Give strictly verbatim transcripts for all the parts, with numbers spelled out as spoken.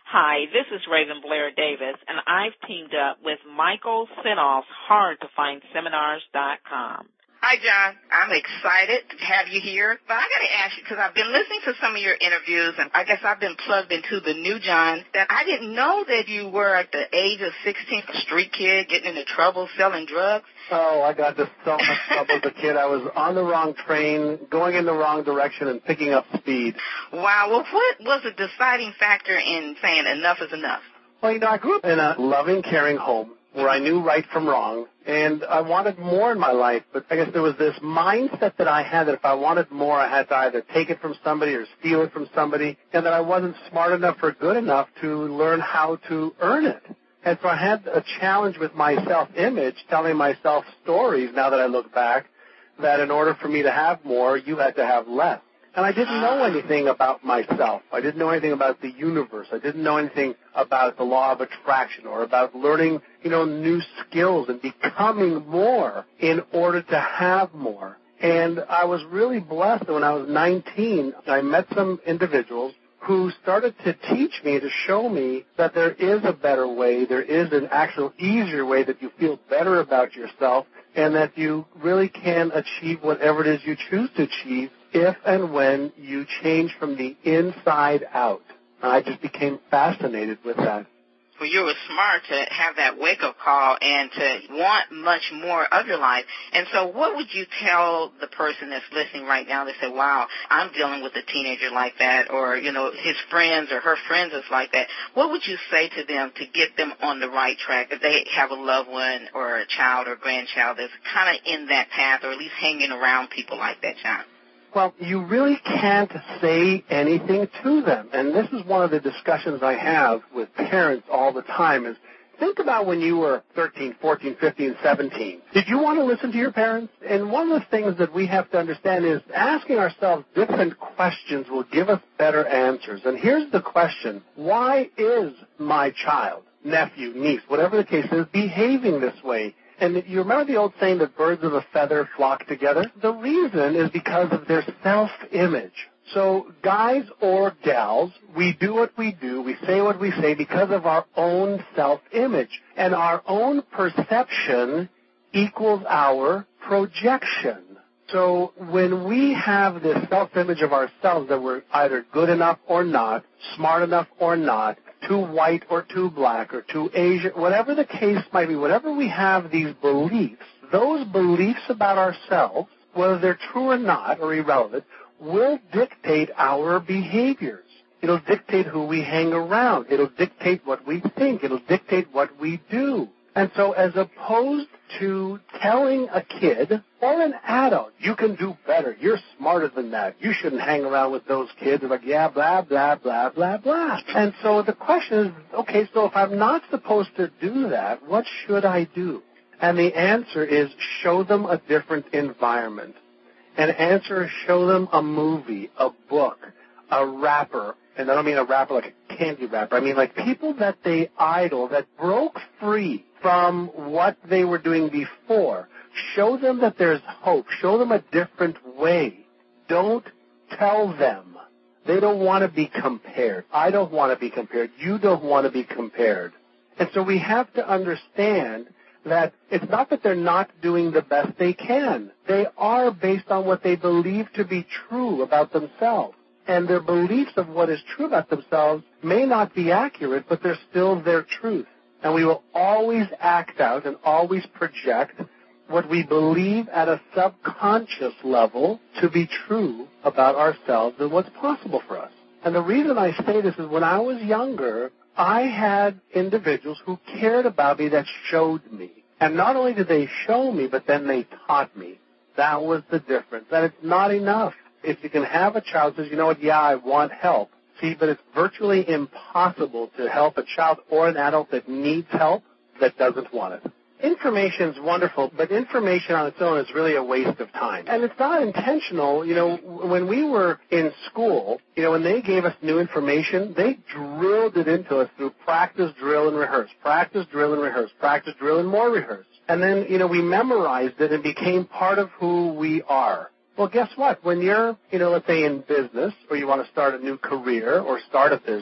Hi, this is Raven Blair Davis, and I've teamed up with Michael Senoff's hard to find seminars dot com. Hi, John. I'm excited to have you here. But I got to ask you, because I've been listening to some of your interviews, and I guess I've been plugged into the new John, that I didn't know that you were at the age of sixteen, a street kid getting into trouble selling drugs. Oh, I got into so much trouble as a kid. I was on the wrong train, going in the wrong direction, and picking up speed. Wow. Well, what was the deciding factor in saying enough is enough? Well, you know, I grew up in a loving, caring home where I knew right from wrong, and I wanted more in my life, but I guess there was this mindset that I had that if I wanted more, I had to either take it from somebody or steal it from somebody, and that I wasn't smart enough or good enough to learn how to earn it. And so I had a challenge with my self-image, telling myself stories now that I look back, that in order for me to have more, you had to have less. And I didn't know anything about myself. I didn't know anything about the universe. I didn't know anything about the law of attraction or about learning, you know, new skills and becoming more in order to have more. And I was really blessed that when I was nineteen, I met some individuals who started to teach me, to show me that there is a better way, there is an actual easier way that you feel better about yourself, and that you really can achieve whatever it is you choose to achieve if and when you change from the inside out. And I just became fascinated with that. Well, you were smart to have that wake-up call and to want much more of your life. And so what would you tell the person that's listening right now that say, wow, I'm dealing with a teenager like that, or, you know, his friends or her friends is like that? What would you say to them to get them on the right track if they have a loved one or a child or grandchild that's kind of in that path or at least hanging around people like that, John? Well, you really can't say anything to them. And this is one of the discussions I have with parents all the time is, think about when you were thirteen, fourteen, fifteen, seventeen. Did you want to listen to your parents? And one of the things that we have to understand is asking ourselves different questions will give us better answers. And here's the question. Why is my child, nephew, niece, whatever the case is, behaving this way? And you remember the old saying that birds of a feather flock together? The reason is because of their self-image. So guys or gals, we do what we do, we say what we say because of our own self-image. And our own perception equals our projection. So when we have this self-image of ourselves that we're either good enough or not, smart enough or not, too white or too black or too Asian, whatever the case might be, whatever we have these beliefs, those beliefs about ourselves, whether they're true or not or irrelevant, will dictate our behaviors. It'll dictate who we hang around. It'll dictate what we think. It'll dictate what we do. And so as opposed to telling a kid or an adult, you can do better, you're smarter than that, you shouldn't hang around with those kids, they're like, yeah, blah, blah, blah, blah, blah. And so the question is, okay, so if I'm not supposed to do that, what should I do? And the answer is show them a different environment. And the answer is show them a movie, a book, a rapper. And I don't mean a rapper like a candy rapper. I mean like people that they idol, that broke free from what they were doing before. Show them that there's hope. Show them a different way. Don't tell them. They don't want to be compared. I don't want to be compared. You don't want to be compared. And so we have to understand that it's not that they're not doing the best they can. They are based on what they believe to be true about themselves. And their beliefs of what is true about themselves may not be accurate, but they're still their truth. And we will always act out and always project what we believe at a subconscious level to be true about ourselves and what's possible for us. And the reason I say this is when I was younger, I had individuals who cared about me that showed me. And not only did they show me, but then they taught me. That was the difference. And it's not enough. If you can have a child who says, you know what, yeah, I want help. See, but it's virtually impossible to help a child or an adult that needs help that doesn't want it. Information is wonderful, but information on its own is really a waste of time. And it's not intentional. You know, when we were in school, you know, when they gave us new information, they drilled it into us through practice, drill, and rehearse. Practice, drill, and rehearse. Practice, drill, and more rehearse. And then, you know, we memorized it and became part of who we are. Well, guess what? When you're, you know, let's say in business or you want to start a new career or start a business,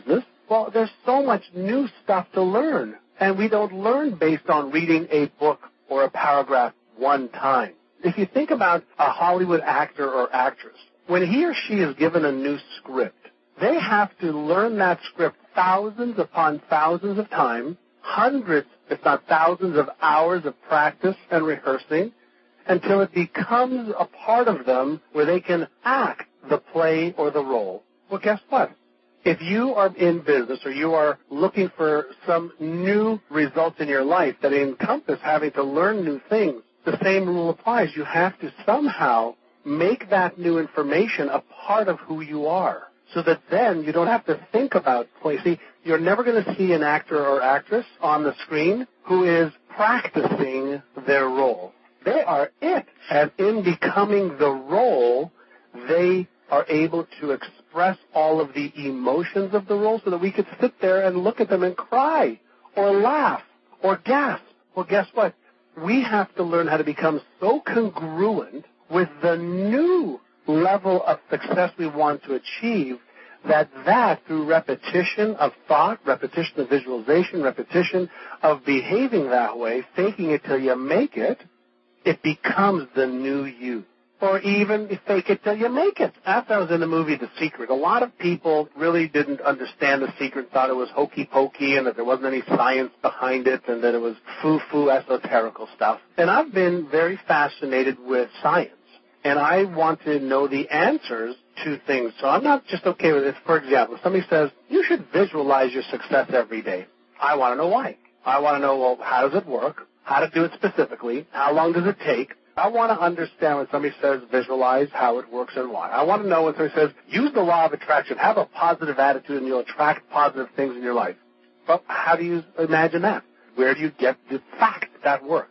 Well, there's so much new stuff to learn, and we don't learn based on reading a book or a paragraph one time. If you think about a Hollywood actor or actress, when he or she is given a new script, they have to learn that script thousands upon thousands of times, hundreds, if not thousands of hours of practice and rehearsing, until it becomes a part of them where they can act the play or the role. Well, guess what? If you are in business or you are looking for some new results in your life that encompass having to learn new things, the same rule applies. You have to somehow make that new information a part of who you are so that then you don't have to think about play. See, you're never going to see an actor or actress on the screen who is practicing their role. They are it. And in becoming the role, they are able to express all of the emotions of the role so that we could sit there and look at them and cry or laugh or gasp. Well, guess what? We have to learn how to become so congruent with the new level of success we want to achieve that that through repetition of thought, repetition of visualization, repetition of behaving that way, faking it till you make it, it becomes the new you. Or even fake it till you make it. After I was in the movie The Secret, a lot of people really didn't understand The Secret, thought it was hokey-pokey and that there wasn't any science behind it and that it was foo-foo esoterical stuff. And I've been very fascinated with science. And I want to know the answers to things. So I'm not just okay with it. For example, if somebody says, you should visualize your success every day. I want to know why. I want to know, well, how does it work? How to do it specifically? How long does it take? I want to understand when somebody says visualize how it works and why. I want to know when somebody says use the law of attraction, have a positive attitude and you'll attract positive things in your life. Well, how do you imagine that? Where do you get the fact that works?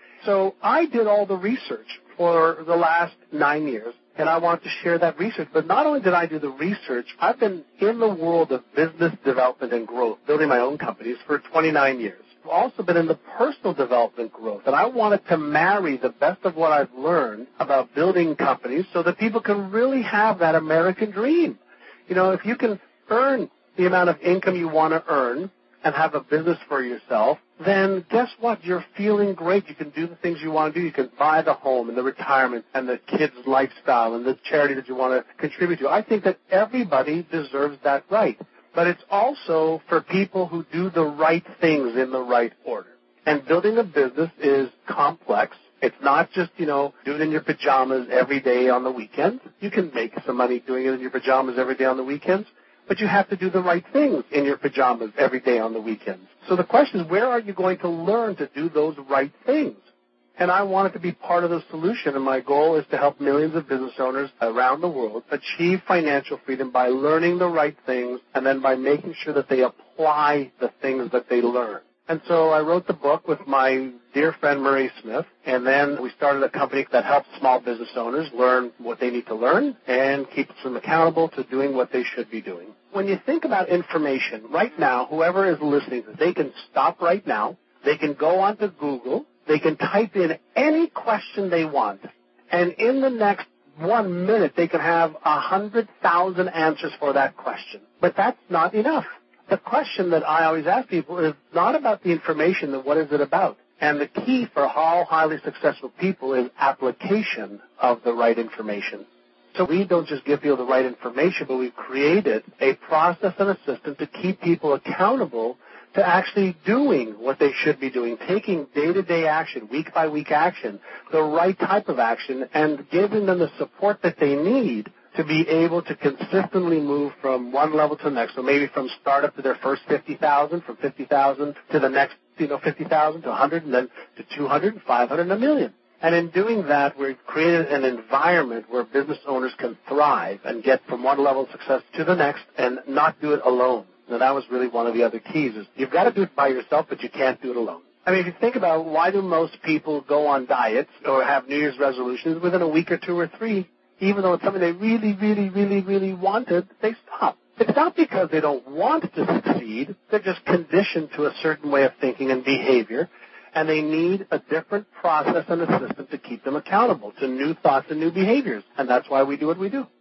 So I did all the research for the last nine years, and I want to share that research. But not only did I do the research, I've been in the world of business development and growth, building my own companies for twenty-nine years. I've also been in the personal development growth, and I wanted to marry the best of what I've learned about building companies so that people can really have that American dream. You know, if you can earn the amount of income you want to earn and have a business for yourself, then guess what? You're feeling great. You can do the things you want to do. You can buy the home and the retirement and the kids' lifestyle and the charity that you want to contribute to. I think that everybody deserves that right. But it's also for people who do the right things in the right order. And building a business is complex. It's not just, you know, do it in your pajamas every day on the weekends. You can make some money doing it in your pajamas every day on the weekends, but you have to do the right things in your pajamas every day on the weekends. So the question is, where are you going to learn to do those right things? And I wanted to be part of the solution, and my goal is to help millions of business owners around the world achieve financial freedom by learning the right things and then by making sure that they apply the things that they learn. And so I wrote the book with my dear friend Murray Smith, and then we started a company that helps small business owners learn what they need to learn and keeps them accountable to doing what they should be doing. When you think about information, right now, whoever is listening, they can stop right now. They can go onto Google. They can type in any question they want, and in the next one minute, they can have one hundred thousand answers for that question. But that's not enough. The question that I always ask people is not about the information, then what is it about? And the key for all highly successful people is application of the right information. So we don't just give people the right information, but we've created a process and a system to keep people accountable to actually doing what they should be doing, taking day-to-day action, week-by-week action, the right type of action, and giving them the support that they need to be able to consistently move from one level to the next. So maybe from startup to their first fifty thousand, from fifty thousand to the next, you know, fifty thousand to one hundred, and then to two hundred, five hundred, and a million. And in doing that, we've created an environment where business owners can thrive and get from one level of success to the next and not do it alone. Now, that was really one of the other keys, is you've got to do it by yourself, but you can't do it alone. I mean, if you think about why do most people go on diets or have New Year's resolutions within a week or two or three, even though it's something they really, really, really, really wanted, they stop. It's not because they don't want to succeed. They're just conditioned to a certain way of thinking and behavior, and they need a different process and a system to keep them accountable to new thoughts and new behaviors, and that's why we do what we do.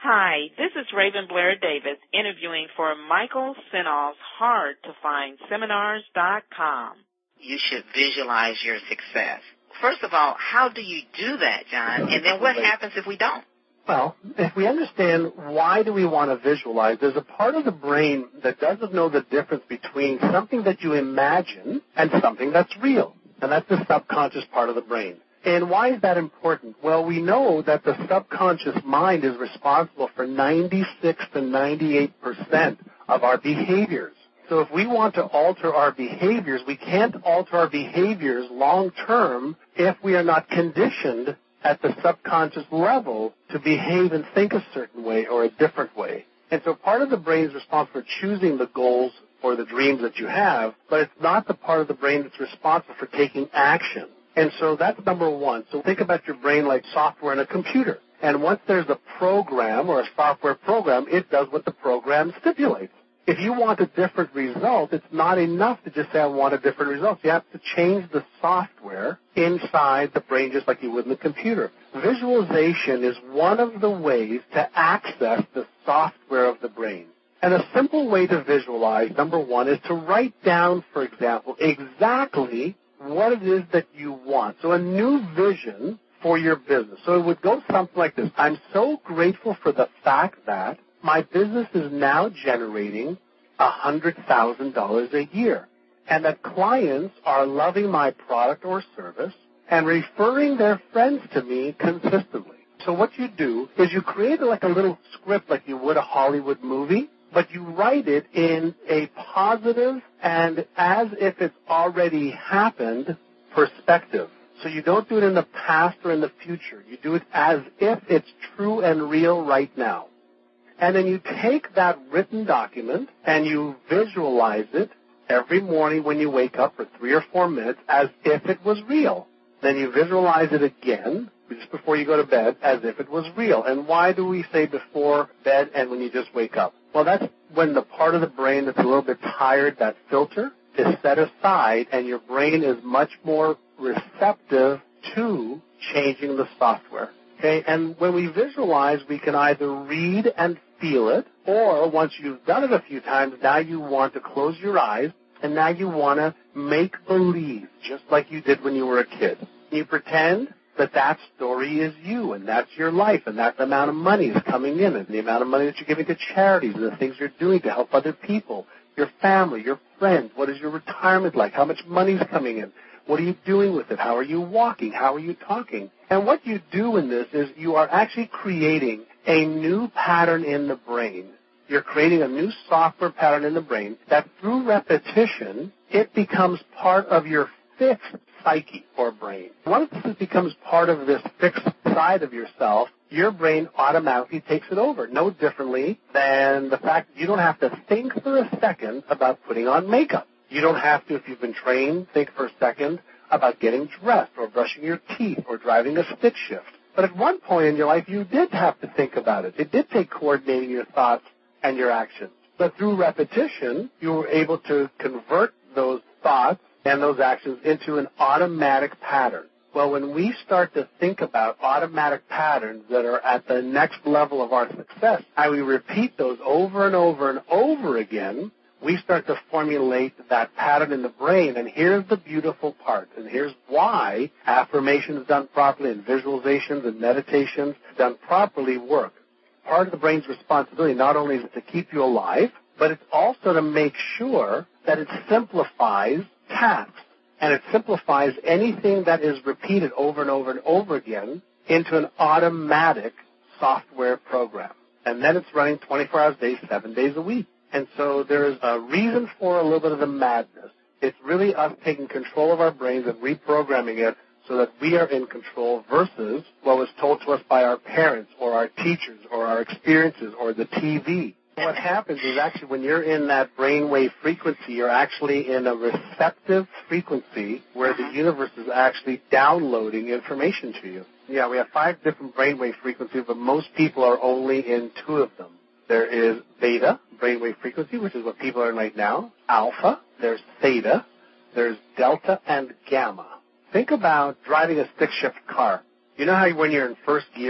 Hi, this is Raven Blair Davis interviewing for Michael Senoff's hard to find seminars dot com. You should visualize your success. First of all, how do you do that, John? And then what happens if we don't? Well, if we understand why do we want to visualize, there's a part of the brain that doesn't know the difference between something that you imagine and something that's real. And that's the subconscious part of the brain. And why is that important? Well, we know that the subconscious mind is responsible for ninety-six to ninety-eight percent of our behaviors. So if we want to alter our behaviors, we can't alter our behaviors long term if we are not conditioned at the subconscious level to behave and think a certain way or a different way. And so part of the brain is responsible for choosing the goals or the dreams that you have, but it's not the part of the brain that's responsible for taking action. And so that's number one. So think about your brain like software in a computer. And once there's a program or a software program, it does what the program stipulates. If you want a different result, it's not enough to just say, I want a different result. You have to change the software inside the brain just like you would in the computer. Visualization is one of the ways to access the software of the brain. And a simple way to visualize, number one, is to write down, for example, exactly what it is that you want. So a new vision for your business. So it would go something like this. I'm so grateful for the fact that my business is now generating one hundred thousand dollars a year, and that clients are loving my product or service and referring their friends to me consistently. So what you do is you create like a little script like you would a Hollywood movie, but you write it in a positive and as if it's already happened perspective. So you don't do it in the past or in the future. You do it as if it's true and real right now. And then you take that written document and you visualize it every morning when you wake up for three or four minutes as if it was real. Then you visualize it again just before you go to bed as if it was real. And why do we say before bed and when you just wake up? Well, that's when the part of the brain that's a little bit tired, that filter, is set aside and your brain is much more receptive to changing the software. Okay, and when we visualize, we can either read and feel it, or once you've done it a few times, now you want to close your eyes, and now you want to make believe, just like you did when you were a kid. You pretend that that story is you, and that's your life, and that amount of money is coming in, and the amount of money that you're giving to charities, and the things you're doing to help other people, your family, your friends. What is your retirement like? How much money is coming in? What are you doing with it? How are you walking? How are you talking? And what you do in this is you are actually creating a new pattern in the brain. You're creating a new software pattern in the brain that through repetition, it becomes part of your fixed psyche or brain. Once it becomes part of this fixed side of yourself, your brain automatically takes it over, no differently than the fact that you don't have to think for a second about putting on makeup. You don't have to, if you've been trained, think for a second about getting dressed or brushing your teeth or driving a stick shift. But at one point in your life, you did have to think about it. It did take coordinating your thoughts and your actions. But through repetition, you were able to convert those thoughts and those actions into an automatic pattern. Well, when we start to think about automatic patterns that are at the next level of our success, and we repeat those over and over and over again, we start to formulate that pattern in the brain. And here's the beautiful part, and here's why affirmations done properly and visualizations and meditations done properly work. Part of the brain's responsibility not only is to keep you alive, but it's also to make sure that it simplifies tasks. And it simplifies anything that is repeated over and over and over again into an automatic software program. And then it's running twenty-four hours a day, seven days a week. And so there's a reason for a little bit of the madness. It's really us taking control of our brains and reprogramming it so that we are in control versus what was told to us by our parents or our teachers or our experiences or the T V. What happens is actually when you're in that brainwave frequency, you're actually in a receptive frequency where the universe is actually downloading information to you. Yeah, we have five different brainwave frequencies, but most people are only in two of them. There is beta, brainwave frequency, which is what people are in right now. Alpha, there's theta, there's delta, and gamma. Think about driving a stick shift car. You know how when you're in first gear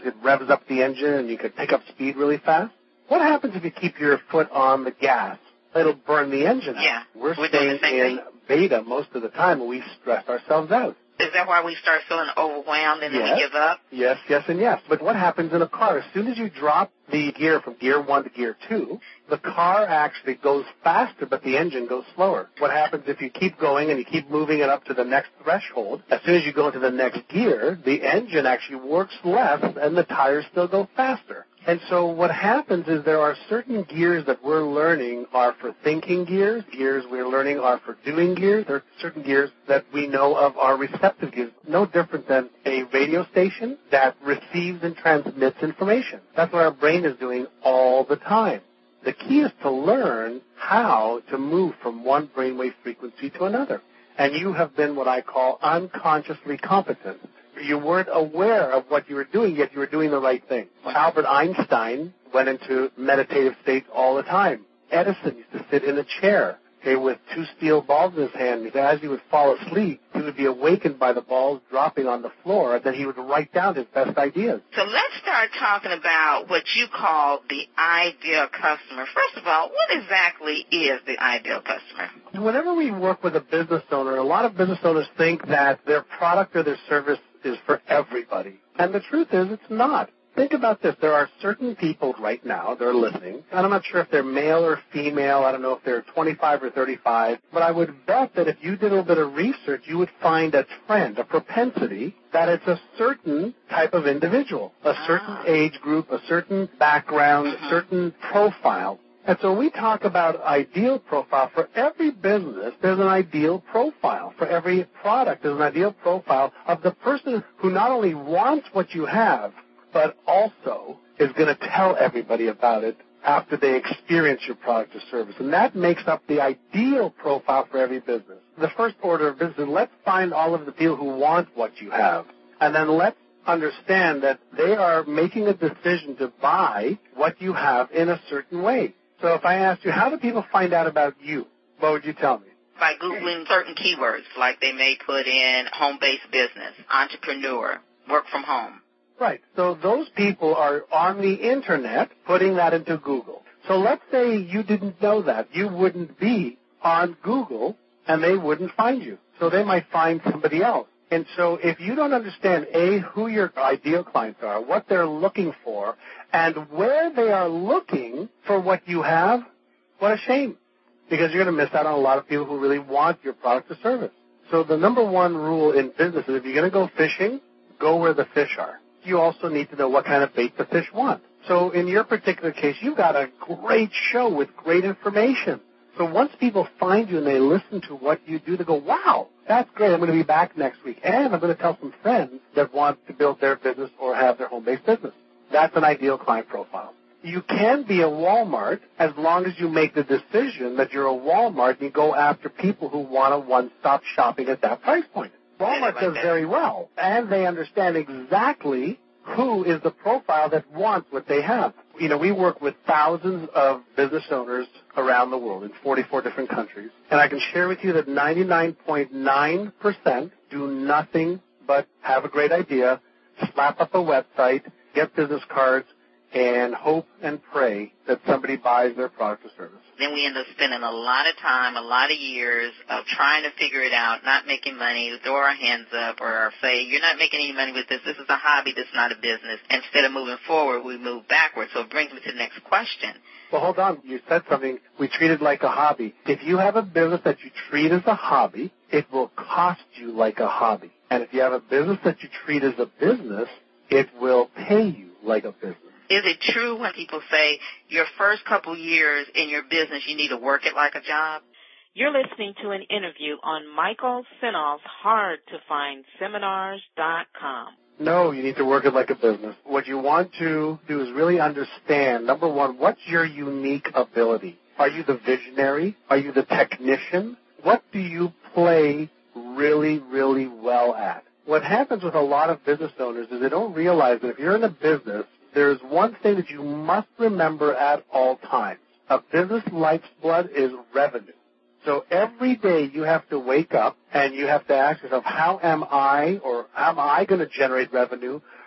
it revs up the engine and you can pick up speed really fast. What happens if you keep your foot on the gas? It'll burn the engine out. Yeah. We're, We're staying in thing. beta most of the time, and we stress ourselves out. Is that why we start feeling overwhelmed and yes. then we give up? Yes, yes, and yes. But what happens in a car? As soon as you drop the gear from gear one to gear two, the car actually goes faster, but the engine goes slower. What happens if you keep going and you keep moving it up to the next threshold? As soon as you go into the next gear, the engine actually works less and the tires still go faster. And so what happens is there are certain gears that we're learning are for thinking gears. Gears we're learning are for doing gears. There are certain gears that we know of are receptive gears. No different than a radio station that receives and transmits information. That's what our brain is doing all the time. The key is to learn how to move from one brainwave frequency to another. And you have been what I call unconsciously competent. You weren't aware of what you were doing, yet you were doing the right thing. Albert Einstein went into meditative states all the time. Edison used to sit in a chair, okay, with two steel balls in his hand. As he would fall asleep, he would be awakened by the balls dropping on the floor, and then he would write down his best ideas. So let's start talking about what you call the ideal customer. First of all, what exactly is the ideal customer? Whenever we work with a business owner, a lot of business owners think that their product or their service is for everybody. And the truth is, it's not. Think about this. There are certain people right now that are listening, and I'm not sure if they're male or female. I don't know if they're twenty-five or thirty-five, but I would bet that if you did a little bit of research, you would find a trend, a propensity, that it's a certain type of individual, a certain age group, a certain background, a certain profile. And so we talk about ideal profile. For every business, there's an ideal profile. For every product, there's an ideal profile of the person who not only wants what you have, but also is going to tell everybody about it after they experience your product or service. And that makes up the ideal profile for every business. The first order of business, let's find all of the people who want what you have. And then let's understand that they are making a decision to buy what you have in a certain way. So if I asked you, how do people find out about you? What would you tell me? By Googling certain keywords, like they may put in home-based business, entrepreneur, work from home. Right. So those people are on the Internet putting that into Google. So let's say you didn't know that. You wouldn't be on Google, and they wouldn't find you. So they might find somebody else. And so if you don't understand, A, who your ideal clients are, what they're looking for, and where they are looking for what you have, what a shame. Because you're going to miss out on a lot of people who really want your product or service. So the number one rule in business is if you're going to go fishing, go where the fish are. You also need to know what kind of bait the fish want. So in your particular case, you've got a great show with great information. So once people find you and they listen to what you do, they go, wow, that's great. I'm going to be back next week. And I'm going to tell some friends that want to build their business or have their home-based business. That's an ideal client profile. You can be a Walmart as long as you make the decision that you're a Walmart and you go after people who want a one-stop shopping at that price point. Walmart does very well, and they understand exactly who is the profile that wants what they have. You know, we work with thousands of business owners around the world in forty-four different countries, and I can share with you that ninety-nine point nine percent do nothing but have a great idea, slap up a website, get business cards, and hope and pray that somebody buys their product or service. Then we end up spending a lot of time, a lot of years of trying to figure it out, not making money, throw our hands up or say, you're not making any money with this. This is a hobby. This is not a business. Instead of moving forward, we move backwards. So it brings me to the next question. Well, hold on. You said something. We treat it like a hobby. If you have a business that you treat as a hobby, it will cost you like a hobby. And if you have a business that you treat as a business, it will pay you like a business. Is it true when people say your first couple years in your business, you need to work it like a job? You're listening to an interview on Michael Senoff's hard to find seminars dot com. No, you need to work it like a business. What you want to do is really understand, number one, what's your unique ability? Are you the visionary? Are you the technician? What do you play really, really well at? What happens with a lot of business owners is they don't realize that if you're in a business, there's one thing that you must remember at all times. A business lifeblood is revenue. So every day you have to wake up and you have to ask yourself, how am I or how am I going to generate revenue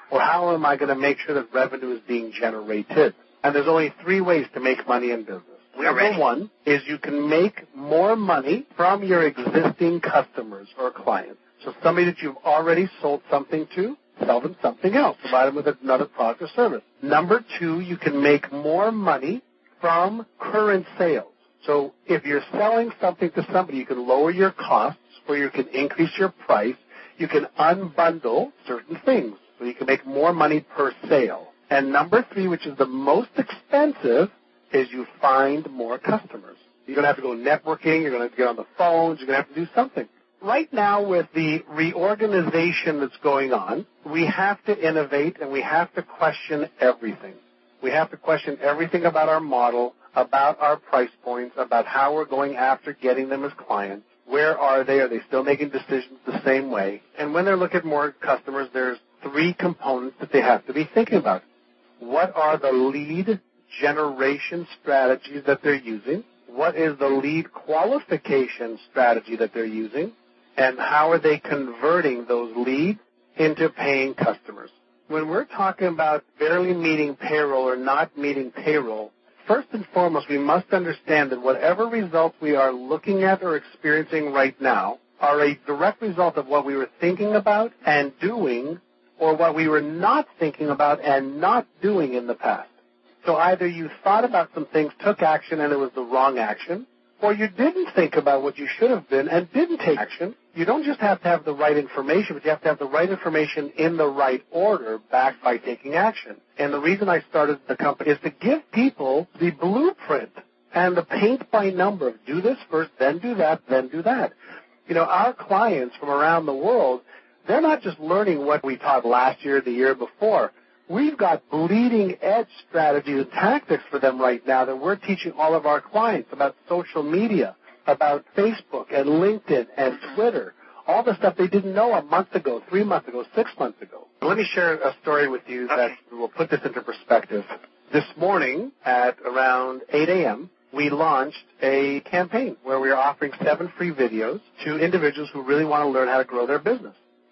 Or how am I going to make sure that revenue is being generated? And there's only three ways to make money in business. We're Number ready. one is you can make more money from your existing customers or clients. So somebody that you've already sold something to, sell them something else, provide them with another product or service. Number two, you can make more money from current sales. So if you're selling something to somebody, you can lower your costs or you can increase your price. You can unbundle certain things so you can make more money per sale. And number three, which is the most expensive, is you find more customers. You're going to have to go networking. You're going to have to get on the phones. You're going to have to do something. Right now, with the reorganization that's going on, we have to innovate and we have to question everything. We have to question everything about our model, about our price points, about how we're going after getting them as clients. Where are they? Are they still making decisions the same way? And when they're looking at more customers, there's three components that they have to be thinking about. What are the lead generation strategies that they're using? What is the lead qualification strategy that they're using? And how are they converting those leads into paying customers? When we're talking about barely meeting payroll or not meeting payroll, first and foremost, we must understand that whatever results we are looking at or experiencing right now are a direct result of what we were thinking about and doing, or what we were not thinking about and not doing in the past. So either you thought about some things, took action, and it was the wrong action, or you didn't think about what you should have been and didn't take action. You don't just have to have the right information, but you have to have the right information in the right order backed by taking action. And the reason I started the company is to give people the blueprint and the paint by number of do this first, then do that, then do that. You know, our clients from around the world, they're not just learning what we taught last year, the year before. We've got bleeding-edge strategies and tactics for them right now that we're teaching all of our clients about social media, about Facebook and LinkedIn and Twitter, all the stuff they didn't know a month ago, three months ago, six months ago. Let me share a story with you that will put this into perspective. This morning at around eight a.m., we launched a campaign where we are offering seven free videos to individuals who really want to learn how to grow their business.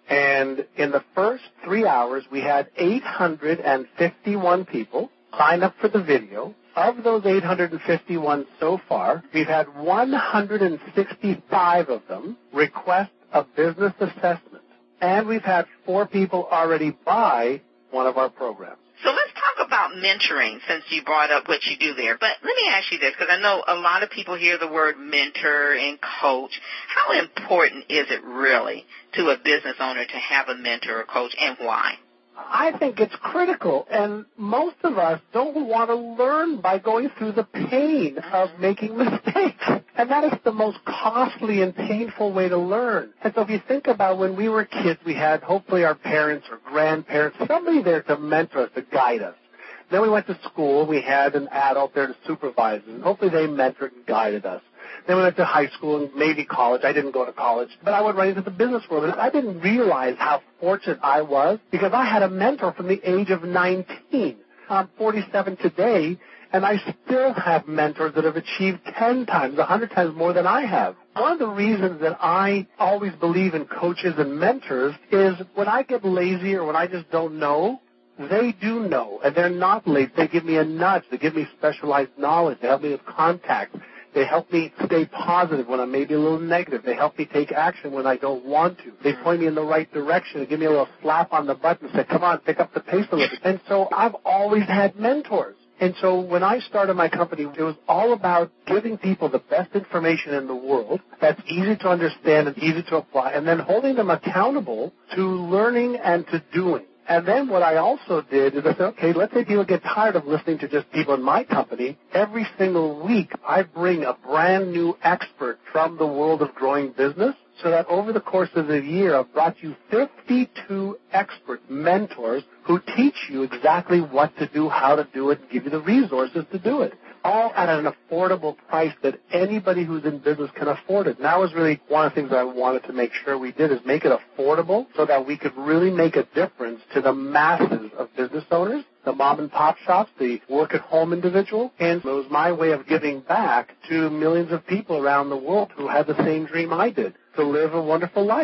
And in the first three hours, we had eight hundred fifty-one people sign up for the video. Of those eight hundred fifty-one so far, we've had one hundred sixty-five of them request a business assessment. And we've had four people already buy one of our programs. So let's talk about mentoring, since you brought up what you do there. But let me ask you this, because I know a lot of people hear the word mentor and coach. How important is it really to a business owner to have a mentor or coach, and why? I think it's critical, and most of us don't want to learn by going through the pain of making mistakes. And that is the most costly and painful way to learn. And so if you think about when we were kids, we had hopefully our parents or grandparents, somebody there to mentor us, to guide us. Then we went to school. We had an adult there to supervise us, and hopefully they mentored and guided us. Then we went to high school and maybe college. I didn't go to college, but I went right into the business world. And I didn't realize how fortunate I was because I had a mentor from the age of nineteen. I'm forty-seven today, and I still have mentors that have achieved ten times, one hundred times more than I have. One of the reasons that I always believe in coaches and mentors is when I get lazy or when I just don't know, they do know, and they're not lazy. They give me a nudge. They give me specialized knowledge. They help me with contacts. They help me stay positive when I'm maybe a little negative. They help me take action when I don't want to. They point me in the right direction and give me a little slap on the butt and say, come on, pick up the pace a little bit. And so I've always had mentors. And so when I started my company, it was all about giving people the best information in the world that's easy to understand and easy to apply, and then holding them accountable to learning and to doing. And then what I also did is I said, okay, let's say people get tired of listening to just people in my company. Every single week, I bring a brand new expert from the world of growing business so that over the course of the year, I've brought you fifty-two expert mentors who teach you exactly what to do, how to do it, and give you the resources to do it, all at an affordable price that anybody who's in business can afford it. And that was really one of the things I wanted to make sure we did, is make it affordable so that we could really make a difference to the masses of business owners, the mom and pop shops, the work-at-home individual. And it was my way of giving back to millions of people around the world who had the same dream I did, to live a wonderful life.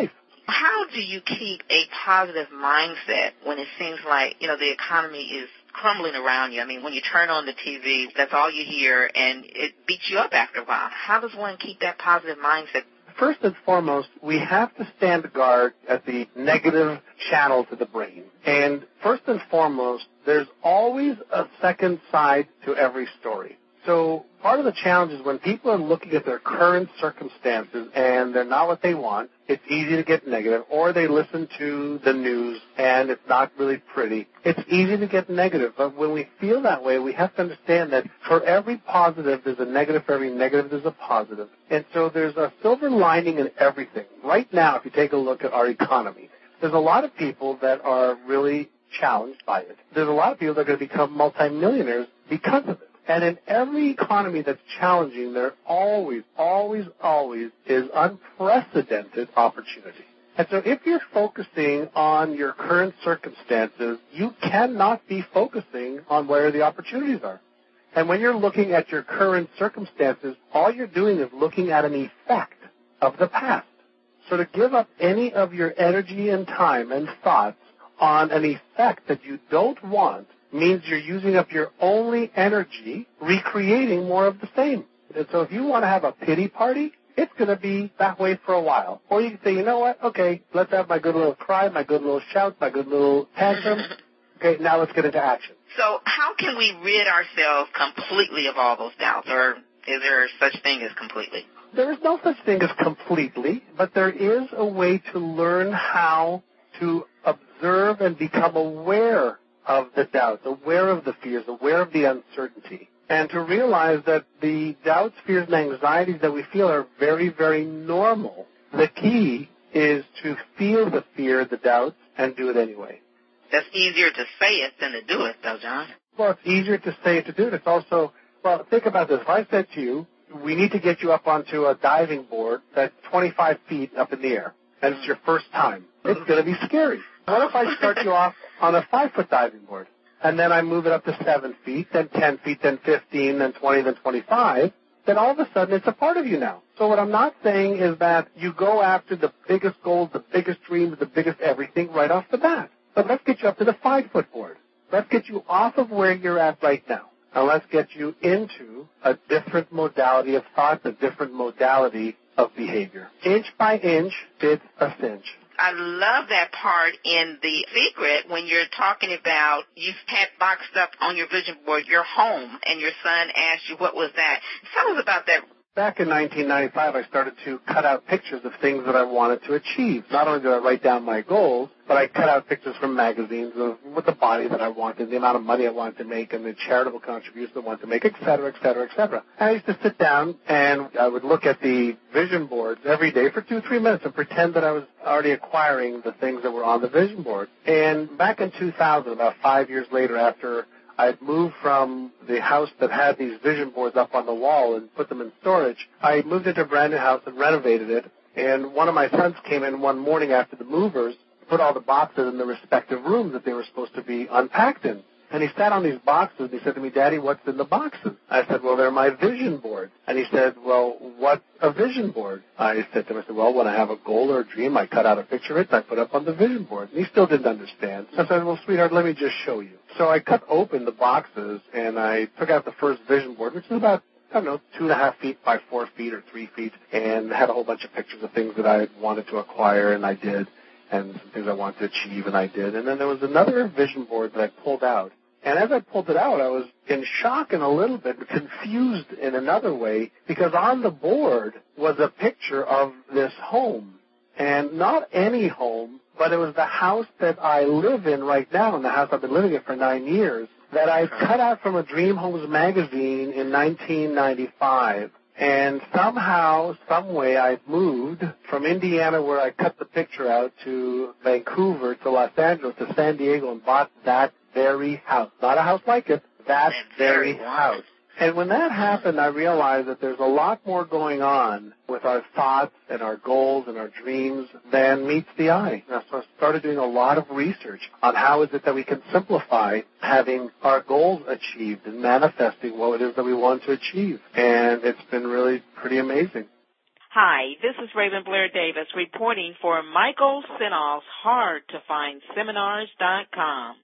how do you keep a positive mindset when it seems like, you know, the economy is crumbling around you? I mean, when you turn on the T V, that's all you hear, and it beats you up after a while. How does one keep that positive mindset? First and foremost, we have to stand guard at the negative channel to the brain. And first and foremost, there's always a second side to every story. So part of the challenge is when people are looking at their current circumstances and they're not what they want, it's easy to get negative, or they listen to the news and it's not really pretty. It's easy to get negative, but when we feel that way, we have to understand that for every positive, there's a negative. For every negative, there's a positive. And so there's a silver lining in everything. Right now, if you take a look at our economy, there's a lot of people that are really challenged by it. There's a lot of people that are going to become multimillionaires because of it. And in every economy that's challenging, there always, always, always is unprecedented opportunity. And so if you're focusing on your current circumstances, you cannot be focusing on where the opportunities are. And when you're looking at your current circumstances, all you're doing is looking at an effect of the past. So to give up any of your energy and time and thoughts on an effect that you don't want means you're using up your only energy recreating more of the same. And so if you want to have a pity party, it's going to be that way for a while. Or you can say, you know what, okay, let's have my good little cry, my good little shout, my good little tantrum. Okay, now let's get into action. So how can we rid ourselves completely of all those doubts, or is there such thing as completely? There is no such thing as completely, but there is a way to learn how to observe and become aware of the doubts, aware of the fears, aware of the uncertainty, and to realize that the doubts, fears, and anxieties that we feel are very, very normal. The key is to feel the fear, the doubts, and do it anyway. That's easier to say it than to do it, though, John. Well, it's easier to say it to do it. It's also, well, think about this. If I said to you, we need to get you up onto a diving board that's twenty-five feet up in the air, and it's your first time, it's going to be scary. What if I start you off on a five-foot diving board, and then I move it up to seven feet, then ten feet, then fifteen, then twenty, then twenty-five? Then all of a sudden it's a part of you now. So what I'm not saying is that you go after the biggest goals, the biggest dreams, the biggest everything right off the bat. But let's get you up to the five-foot board. Let's get you off of where you're at right now. And let's get you into a different modality of thought, a different modality of behavior. Inch by inch, it's a cinch. I love that part in The Secret when you're talking about you had boxed up on your vision board your home, and your son asked you what was that. Tell us about that. Back in nineteen ninety-five, I started to cut out pictures of things that I wanted to achieve. Not only did I write down my goals, but I cut out pictures from magazines of what the body that I wanted, the amount of money I wanted to make, and the charitable contributions I wanted to make, et cetera, et cetera, et cetera. And I used to sit down, and I would look at the vision boards every day for two, three minutes and pretend that I was already acquiring the things that were on the vision board. And back in two thousand, about five years later, after I had moved from the house that had these vision boards up on the wall and put them in storage, I moved into a brand new house and renovated it. And one of my sons came in one morning after the movers, put all the boxes in the respective rooms that they were supposed to be unpacked in. And he sat on these boxes and he said to me, Daddy, what's in the boxes? I said, well, they're my vision boards. And he said, well, what's a vision board? I said to him, I said, well, when I have a goal or a dream, I cut out a picture of it and I put it up on the vision board. And he still didn't understand. I said, well, sweetheart, let me just show you. So I cut open the boxes and I took out the first vision board, which is about, I don't know, two and a half feet by four feet or three feet, and had a whole bunch of pictures of things that I wanted to acquire, and I did, and some things I wanted to achieve, and I did. And then there was another vision board that I pulled out. And as I pulled it out, I was in shock and a little bit confused in another way, because on the board was a picture of this home. And not any home, but it was the house that I live in right now, and the house I've been living in for nine years, that I cut out from a Dream Homes magazine in nineteen ninety-five. And somehow, some way, I moved from Indiana, where I cut the picture out, to Vancouver, to Los Angeles, to San Diego, and bought that very house. Not a house like it, that very house. And when that happened, I realized that there's a lot more going on with our thoughts and our goals and our dreams than meets the eye. And so I started doing a lot of research on how is it that we can simplify having our goals achieved and manifesting what it is that we want to achieve. And it's been really pretty amazing. Hi, this is Raven Blair Davis reporting for Michael Senoff's hard to find seminars dot com.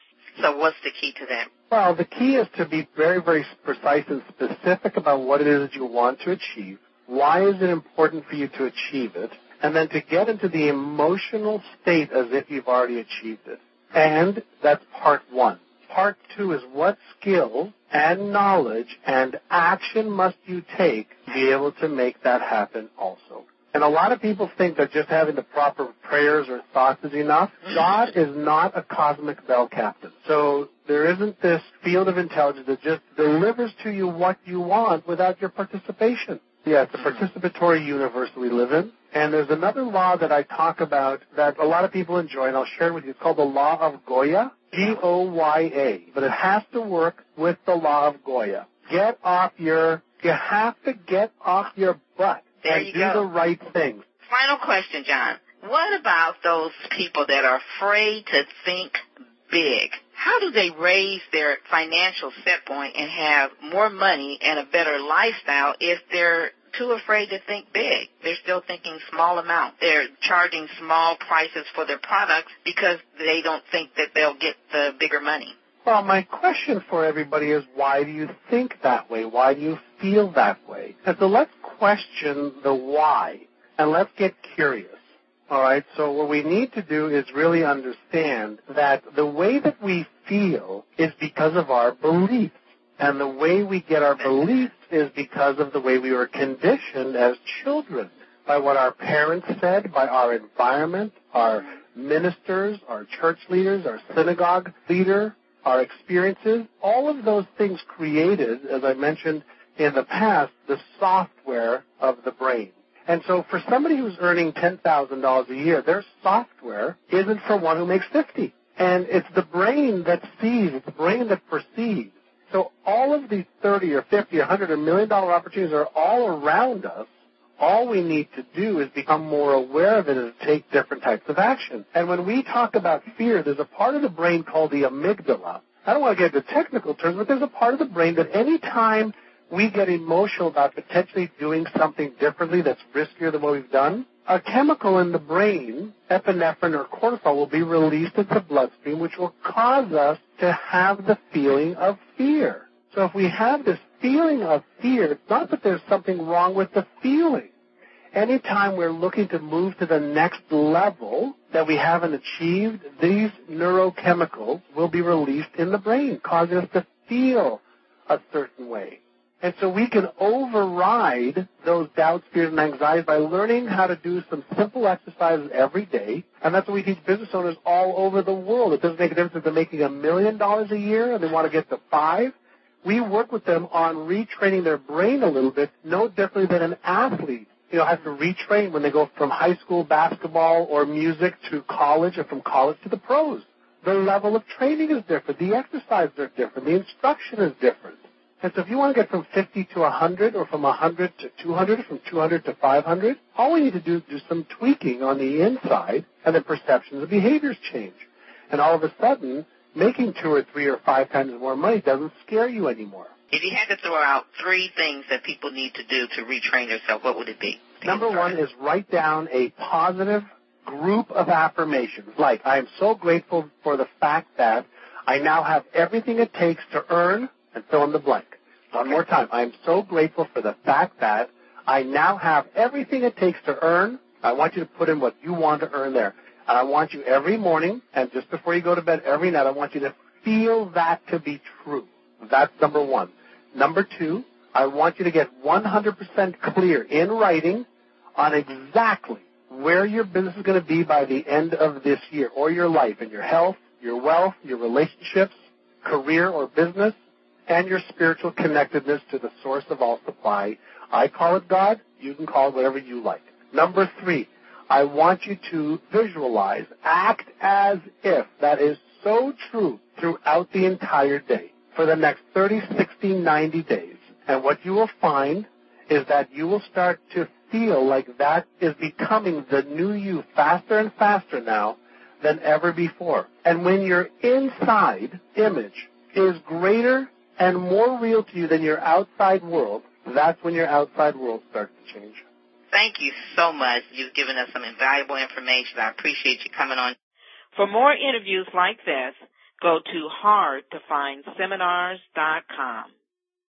So what's the key to that? Well, the key is to be very, very precise and specific about what it is that you want to achieve. Why is it important for you to achieve it? And then to get into the emotional state as if you've already achieved it. And that's part one. Part two is what skill and knowledge and action must you take to be able to make that happen also. And a lot of people think that just having the proper prayers or thoughts is enough. God is not a cosmic bell captain. So there isn't this field of intelligence that just delivers to you what you want without your participation. Yeah, it's a participatory universe we live in. And there's another law that I talk about that a lot of people enjoy, and I'll share it with you. It's called the law of Goya, G O Y A. But it has to work with the law of Goya. Get off your, you have to get off your butt there and you do go. the right things. Final question, John. What about those people that are afraid to think big? How do they raise their financial set point and have more money and a better lifestyle if they're too afraid to think big? They're still thinking small amount. They're charging small prices for their products because they don't think that they'll get the bigger money. Well, my question for everybody is, why do you think that way? Why do you feel that way? And so let's question the why, and let's get curious. All right, so what we need to do is really understand that the way that we feel is because of our beliefs. And the way we get our beliefs is because of the way we were conditioned as children, by what our parents said, by our environment, our ministers, our church leaders, our synagogue leader, our experiences. All of those things created, as I mentioned in the past, the software of the brain. And so for somebody who's earning ten thousand dollars a year, their software isn't for one who makes fifty. And it's the brain that sees, it's the brain that perceives. So all of these thirty or fifty or one hundred or million dollar opportunities are all around us. All we need to do is become more aware of it and take different types of action. And when we talk about fear, there's a part of the brain called the amygdala. I don't want to get into technical terms, but there's a part of the brain that any time we get emotional about potentially doing something differently that's riskier than what we've done, a chemical in the brain, epinephrine or cortisol, will be released into the bloodstream, which will cause us to have the feeling of fear. So if we have this feeling of fear, it's not that there's something wrong with the feeling. Anytime we're looking to move to the next level that we haven't achieved, these neurochemicals will be released in the brain, causing us to feel a certain way. And so we can override those doubts, fears, and anxieties by learning how to do some simple exercises every day. And that's what we teach business owners all over the world. It doesn't make a difference if they're making a million dollars a year and they want to get to five. We work with them on retraining their brain a little bit, no differently than an athlete, you know, has to retrain when they go from high school basketball or music to college or from college to the pros. The level of training is different. The exercises are different. The instruction is different. And so if you want to get from fifty to one hundred or from one hundred to two hundred, from two hundred to five hundred, all we need to do is do some tweaking on the inside, and the perceptions and behaviors change. And all of a sudden, making two or three or five times more money doesn't scare you anymore. If you had to throw out three things that people need to do to retrain themselves, what would it be? Number one is write down a positive group of affirmations, like, I am so grateful for the fact that I now have everything it takes to earn, and fill in the blank. One more time. I am so grateful for the fact that I now have everything it takes to earn. I want you to put in what you want to earn there. And I want you every morning and just before you go to bed every night, I want you to feel that to be true. That's number one. Number two, I want you to get one hundred percent clear in writing on exactly where your business is going to be by the end of this year, or your life, and your health, your wealth, your relationships, career or business, and your spiritual connectedness to the source of all supply. I call it God. You can call it whatever you like. Number three, I want you to visualize, act as if that is so true throughout the entire day for the next thirty, sixty, ninety days. And what you will find is that you will start to feel like that is becoming the new you faster and faster now than ever before. And when your inside image is greater and more real to you than your outside world, that's when your outside world starts to change. Thank you so much. You've given us some invaluable information. I appreciate you coming on. For more interviews like this, go to hard to find seminars dot com.